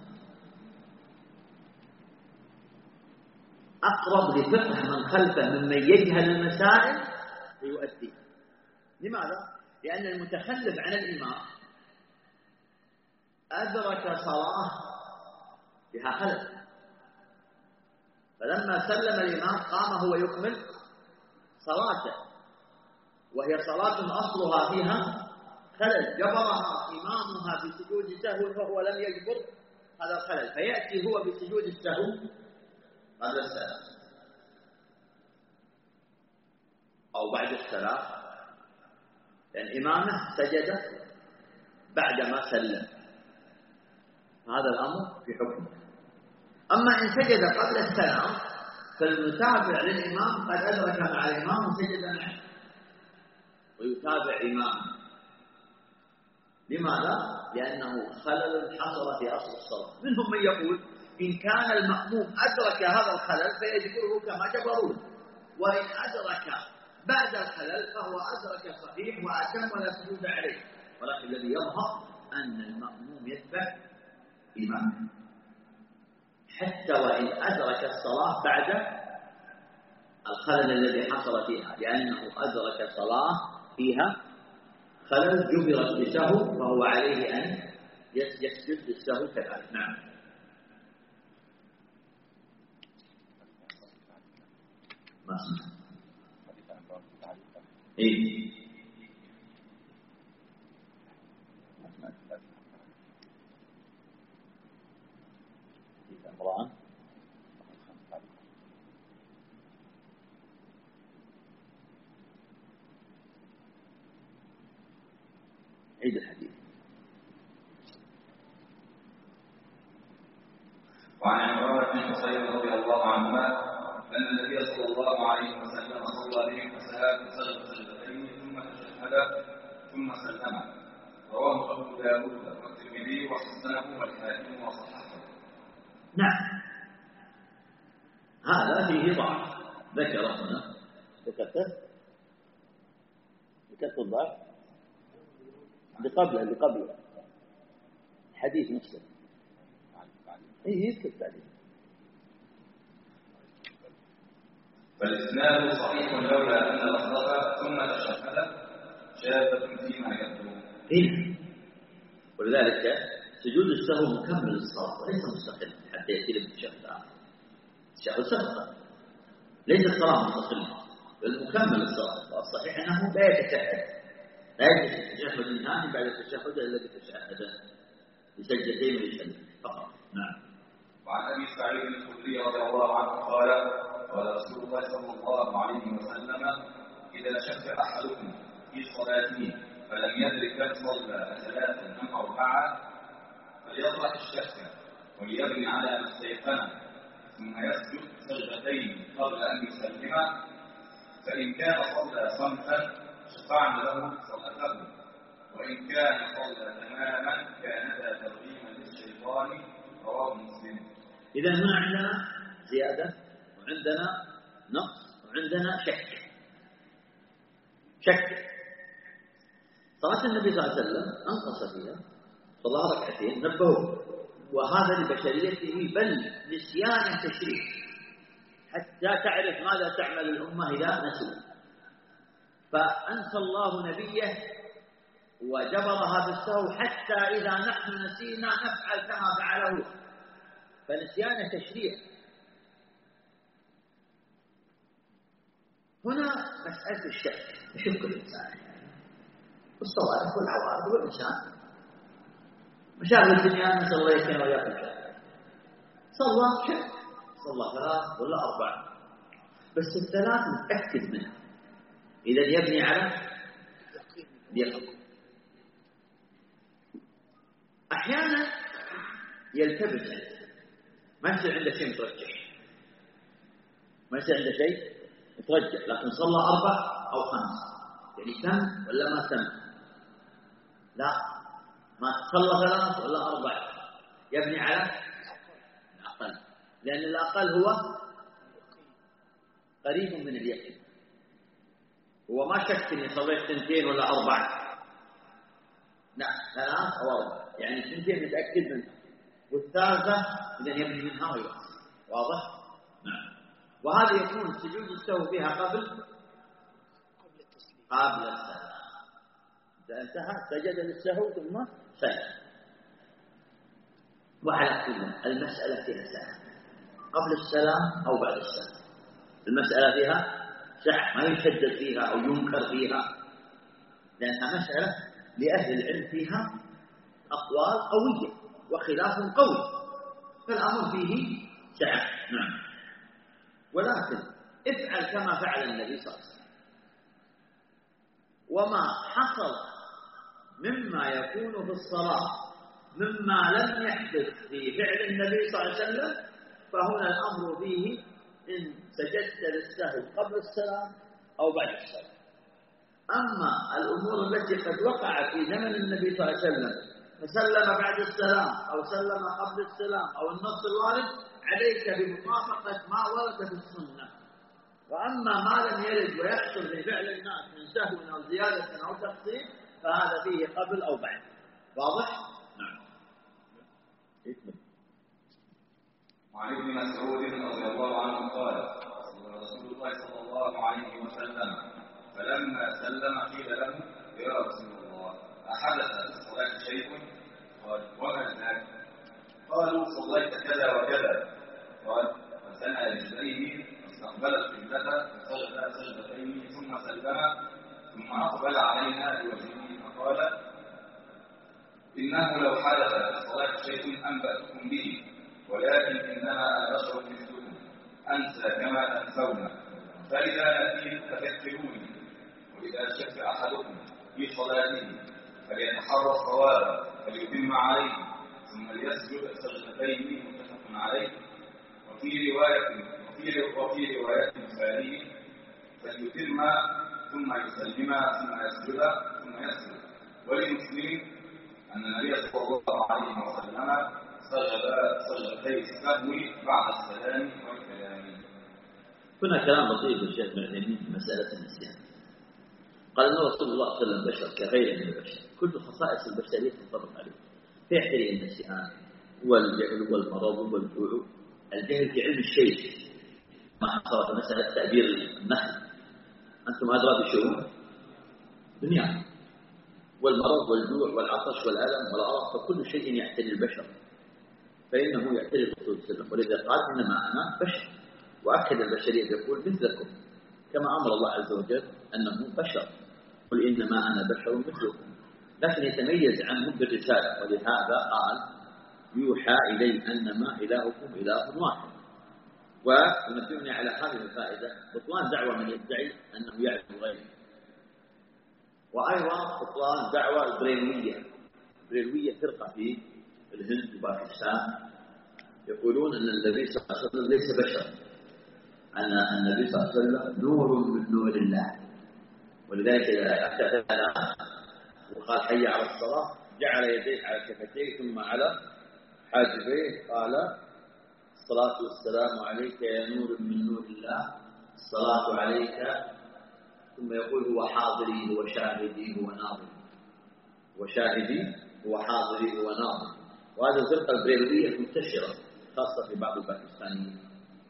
أقرب لفقه من خلفه ممن يجهل المسائل ويؤديه. لماذا؟ لأن المتخلف عن الإمام أدرك صلاة بها خلل، فلما سلم الإمام قام هو يكمل صلاته وهي صلاة أصلها فيها خلل جبرها إمامها بسجود سهو وهو لم يجبر هذا الخلل، فيأتي هو بسجود السهو قبل السلام أو بعد السلام، لأن إمامه سجد بعدما سلم، هذا الأمر في حكمه. أما إن سجد قبل السلام فالمتابع للإمام قد أدرك مع الإمام وسجد معه ويتابع إمامه. لماذا؟ لأنه خلل حصل في أصل الصلاة. منهم من يقول إن كان المأموم أدرك هذا الخلل فيجبره كما جبروه، وإن أدرك بعد الخلل فهو أدرك صحيح وأتم ولا سجود عليه. ولكن الذي يظهر أن المأموم يتبع إمامه حتى وإن أدرك الصلاة بعد الخلل الذي حصل فيها، لأنه أدرك صلاة فيها خلل جبرت بالسهو فهو عليه أن يسجد بالسهو كذلك. نعم. ما سمع. إيه. عمران. عيد الحديث. وعن عمران بن حصين رضي الله عنهما أن النبي صلى الله عليه وسلم صلى بهم فسجد سجدتين ثم تشهد ثم سلم. رواه أبو داود والترمذي وحسنه والحاكم وصححه. نعم، هذا فيه ضعف ذكر هنا. ذكرته ذكرت الضعف اللي قبله اللي قبله حديث مسلم. ايه يذكر تعليم. فالإسناد صحيح لولا أن الأصدق ثم تشهد شاذة فيما يبدو. إيه. ولذلك سجود السهو مكمل للصلاة وليس مستقل حتى يأتي بالتشهد الآخر. التشهد سبقا ليس الصلاة مستقلة بل مكمل للصلاة. والصحيح أنه لا يتشهد لا يجلس التشهد الثاني بعد التشهد الذي تشهد بسجدتين ويسلم فقط. نعم. وعن أبي سعيد الخدري رضي الله عنه قال قال رسول الله صلى الله عليه وسلم إذا شك أحدكم في صلاته فلم يدرك هل صلى ثلاثا أم أربعة فليطرح الشك وليبني على ما استيقن ثم يسجد سجدتين قبل أن يسلم، فإن كان صلى صمتا شفعنا له صلاته، وإن كان صلى تماما كان ذا ترغيما للشيطان. رواه مسلم. إذا هنا عندنا زيادة وعندنا نقص وعندنا شك. شك صلاة النبي صلى الله عليه وسلم أنقص فيها صلاة ركعتين نبهوه، وهذا لبشريته بل نسيان التشريع حتى تعرف ماذا تعمل الأمة إذا نسوا. فأنسى الله نبيه وجبرها بالسهو حتى إذا نحن نسينا نفعل كما فعله. فنسيان التشريع. هنا مسألة الشك يشك الإنسان والصوارف والعوارض والإنسان مشاغل الدنيا. نسأل الله يكون وياكم شك. صلى شك صلى ثلاث ولا أربعة بس الثلاث متأكد منها. إذا يبني على اليقين. أحيانا يلتبس ما يصير عنده شيء مترجح، ما يصير عنده شيء مترجح، لكن صلى أربع أو خمس يعني تم ولا ما تم؟ لا، ما صلى ثلاث ولا أربع يبني على الأقل، لأن الأقل هو قريب من اليقين. هو ما شك إني صليت سنتين ولا أربع، لا ثلاث أو أربع يعني سنتين متأكد منها، والثالثة إذا يبني منها ويوصل. واضح؟ نعم. وهذا يكون سجود السهو فيها قبل قبل التسليم قبل السلام. إذا انتهى سجد للسهو ثم سلم. وعلى كل المسألة فيها سعة قبل السلام أو بعد السلام. المسألة فيها سعة ما يشدد فيها أو ينكر فيها، لأنها مسألة لأهل العلم فيها أقوال قوية وخلاف قوي، فالأمر فيه سعة. نعم. ولكن افعل كما فعل النبي صلى الله عليه وسلم، وما حصل مما يكون في الصلاة مما لم يحدث في فعل النبي صلى الله عليه وسلم فهنا الأمر فيه إن سجدت للسهو قبل السلام أو بعد السلام. أما الأمور التي قد وقعت في زمن النبي صلى الله عليه وسلم فسلم بعد السلام أو سلم قبل السلام أو النص الوارد، عليك بمطابقة ما ورد في السنة. وأما ما لم يرد ويحصل لفعل الناس من سهو أو زيادة أو تقصير فهذا فيه قبل أو بعد. واضح؟ نعم. وعن ابن مسعود رضي الله عنه قال: قال رسول الله صلى الله عليه وسلم: فلما سلم قيل له: يا رسول الله، أحدث في الصلاة شيء؟ قال: وما ذاك؟ قالوا: صليت كذا وكذا. قال: فسنى رجليه واستقبل القبلة فسجد سجدتين ثم سلم ثم أقبل علينا بوجهه فقال: إنه لو حدث في الصلاة شيء أنبأتكم به، ولكن إنما أنا بشر مثلكم أنسى كما تنسون، فإذا نسيت فذكروني. وإذا شك أحدكم في صلاته فليتحرى الصواب فليتم عليه ثم ليسجد سجدتين متفق عليه. وفي رواية وفي وفي رواية البخاري فليتم ثم يسلم ثم يسجد ثم يسجد. ولمسلم أن النبي صلى الله عليه وسلم سجد سجدتي السهو بعد السلام والكلام. هنا كلام لطيف الشيخ ابن عثيمين في مسألة النسيان. قال أن رسول الله صلى الله عليه وسلم بشر كغيره من البشر، كل خصائص البشرية تنطبق عليه، فيحتري النسيان والجهل والمرض والجوع. الجهل في علم الشيء ما حصلت مسألة تعبير النخل، أنتم أدرى بشؤون دنيا، والمرض والجوع والعطش والألم والأرق، فكل شيء يحتري البشر فإنه يحتري الرسول صلى الله عليه وسلم. ولذا قال: إنما أنا بشر، وأكد البشرية يقول مثلكم، كما أمر الله عز وجل أنه بشر، قل إنما أنا بشر مثلكم، لكن يتميز عنهم بالرسالة. ولهذا قال: يوحى إلي أنما إلهكم إله واحد. ونبني على هذه الفائدة بطلان دعوة من يدعي أنه يعرف غيره، وأيضا بطلان دعوة البريلوية. البريلوية فرقة في الهند وباكستان يقولون أن النبي صلى الله عليه وسلم ليس بشر، أن النبي صلى الله عليه وسلم نور من نور الله. ولذلك إذا أتى وقال حي على الصلاة جعل يديه على كفتيه ثم على حاجبيه، قال: الصلاة والسلام عليك يا نور من نور الله، الصلاة عليك، ثم يقول: هو حاضري هو شاهدي هو ناظري، هو شاهدي هو حاضري هو ناظري. وهذه الفرقة البريلوية منتشرة خاصة في بعض الباكستانيين،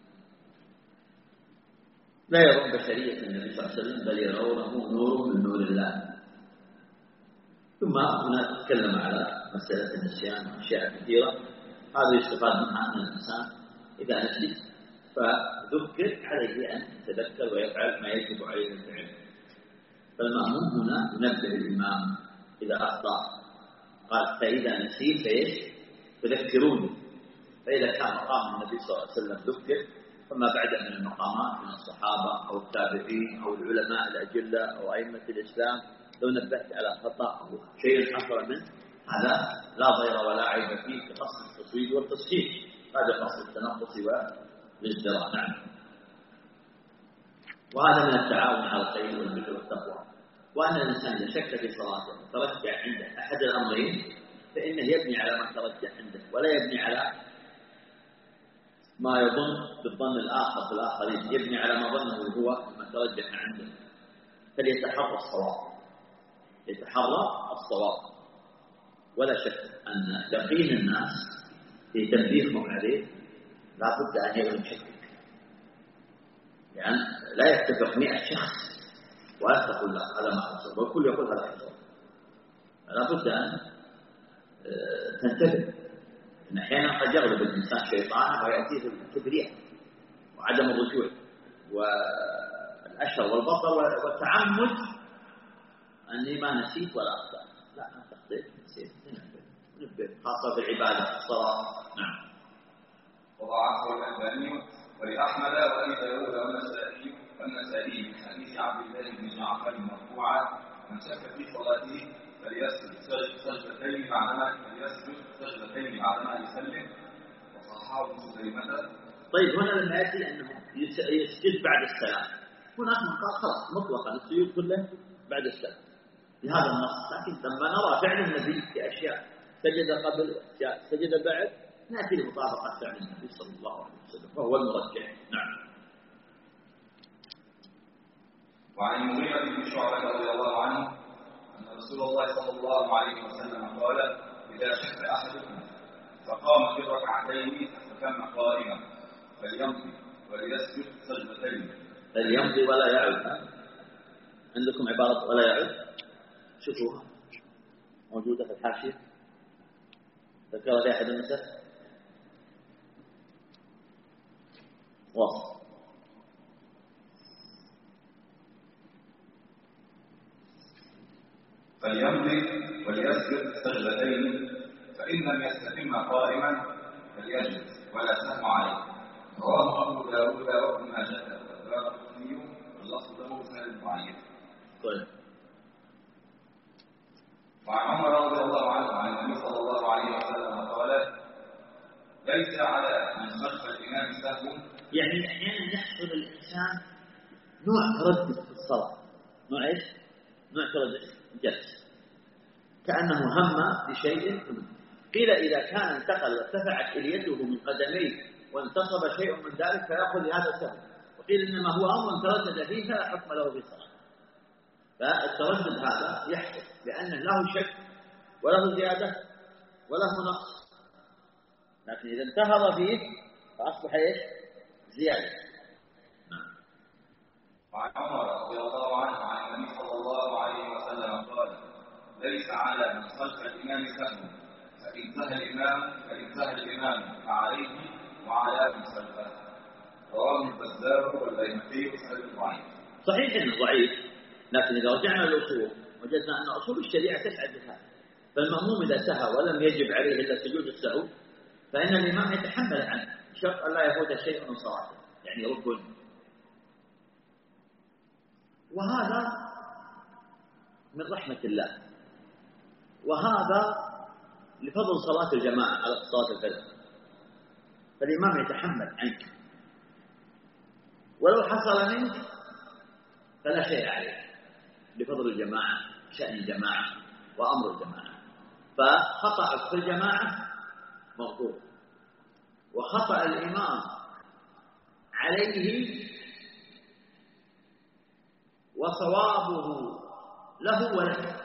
لا يرون بشرية النبي صلى الله عليه وسلم بل يرونه نور من نور الله. ثم هنا تكلم على مسألة النسيان وأشياء كثيرة، هذا يستفاد منها أن الإنسان إذا نسي فذكر عليه أن يتذكر ويفعل ما يجب عليه الفعل. فالمأموم هنا ينبه الإمام إذا أخطأ، قال: فإذا نسيت فإيش؟ تذكروني. فإذا كان مقام النبي صلى الله عليه وسلم ذكر، فما بعد من المقامات من الصحابة أو التابعين أو العلماء الأجلة أو أئمة الإسلام لو نبهت على خطأ أو شيء حصل منه، هذا لا ضير ولا عيب فيه كقصد التصويب والتصحيح، هذا قصد التنقص والازدراء. نعم. وهذا من التعاون على الخير والبر والتقوى. وأن الإنسان إذا شك في صلاته ترجع عنده أحد الأمرين فإنه يبني على ما ترجع عنده، ولا يبني على ما يظن بالظن الآخر في الآخرين، يبني على ما ظنه هو ما ترجح عنده. فليتحرى الصواب، يتحرى الصواب. ولا شك أن يقين الناس في تنبيههم عليه لا بد أن يكون شك، يعني لا يتفق مئة شخص ولا تقول لا هذا ما حصل والكل يقول هذا حصل. لا بد أن تنتبه إن أحيانا قد يغلب الإنسان شيطانه ويأتيه الكبرياء وعدم الرجوع والأشر والبطر والتعمد أني ما نسيت ولا أخطأت. لا أنا تخطيت نسيت، ننبه خاصة في العبادة في الصلاة. نعم. وضعفه الألباني ولأحمد وأبي داود والنسائي والنسائي من حديث عبد الله بن جعفر مرفوعا: من شك في صلاته فليسجد سجدتين بعدما فليسجد سجدتين بعدما يسلم. وصححه سليمة. طيب هنا لما يأتي أنه يسجد بعد السلام، هناك من قال خلاص مطلقا السجود كله بعد السلام بهذا النص، لكن لما نرى فعل النبي في أشياء سجد قبل جاء سجد بعد، نأتي لمطابقة فعل النبي صلى الله عليه وسلم فهو المرجح. نعم. وعن المغيرة بن شعبة رضي الله عنه أن رسول الله صلى الله عليه وسلم قال: إذا شك أحدكم فقام في الركعتين فكم قائما فليمضي وليسجد سجدتين. فليمضي ولا يعد. عندكم عبارة ولا يعد؟ شوفوها موجودة في الحاشية. ذكرها لي أحد النسخ؟ واصل. فليمضي وليسجد سجدتين فإن لم يستتم قائما فليجلس ولا سهم عليه. رواه أبو داود وابن ماجه والدارقطني واللفظ له بسند ضعيف. طيب. وعن عمر رضي الله عنه عن النبي صلى الله عليه وسلم قال: ليس على من خلف الإمام سهو. يعني أحيانا يحصل الإنسان نوع تردد في الصلاة. نوع إيش؟ نوع تردد جلس كأنه هم بشيء. قيل إذا كان انتقل وارتفعت إليته من قدميه وانتصب شيء من ذلك فيأخذ هذا السهو، وقيل إنما هو أمر تردد فيه فلا حكم له في الصلاة. فالتردد هذا يحصل لأنه له شك وله زيادة وله نقص، لكن إذا انتهض فيه فأصبح إيش؟ زيادة. نعم. وعن عمر رضي الله عنه عن النبي صلى الله عليه وسلم قال: ليس على من خلف الإمام سهم، فإن سهى الإمام فإن سهى الإمام فعليه وعلى من خلفه. رواه البزار والبيهقي بسند ضعيف. صحيح إنه ضعيف، لكن إذا رجعنا للأصول وجدنا أن أصول الشريعة تسعد بهذا. فالمأموم إذا سهى ولم يجب عليه إلا سجود السهو فإن الإمام يتحمل عنه شرط أن لا يفوت شيء من صلاته، يعني ركن. وهذا من رحمة الله، وهذا لفضل صلاة الجماعة على صلاة الفجر، فالإمام يتحمل عنك، ولو حصل منك فلا شيء عليه لفضل الجماعة، شأن الجماعة وأمر الجماعة. فخطأك في الجماعة مغفور، وخطأ الإمام عليه وصوابه له ولك.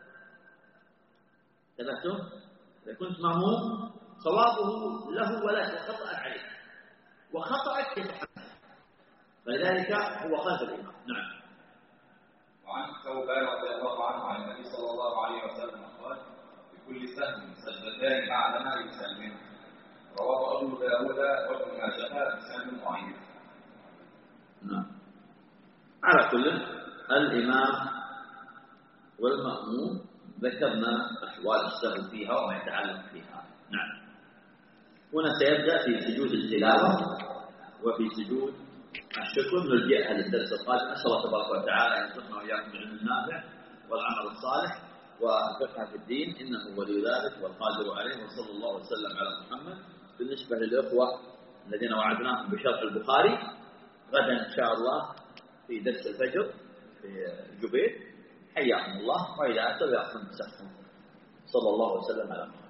تبعتم؟ إذا كنت مأموم صوابه له ولك وخطأ عليه، وخطأك يتحمل، فلذلك هو خلف الإمام. نعم. وعن ثوبان رضي الله عنه عن النبي صلى الله عليه وسلم قال: لكل سهم سجدتان بعدما يسلم. رواه أبو داود وابن ماجه بسند ضعيف. نعم. على كل الإمام والمأموم ذكرنا أحوال السهو فيها وما يتعلق فيها. نعم. هنا سيبدأ في سجود التلاوة وفي سجود الشكر. نلجئها للدرس القادم. أسأل الله تبارك وتعالى أن يرزقنا وإياكم بالعلم النافع والعمل الصالح والفقه في الدين، إنه ولي ذلك والقادر عليه. وصلى الله وسلم على محمد. بالنسبة للإخوة الذين وعدناهم بشرح البخاري غدا إن شاء الله في درس الفجر في جبيل، حياكم الله، وإلى أتوا يأخذ مسحهم. صلى الله وسلم على محمد.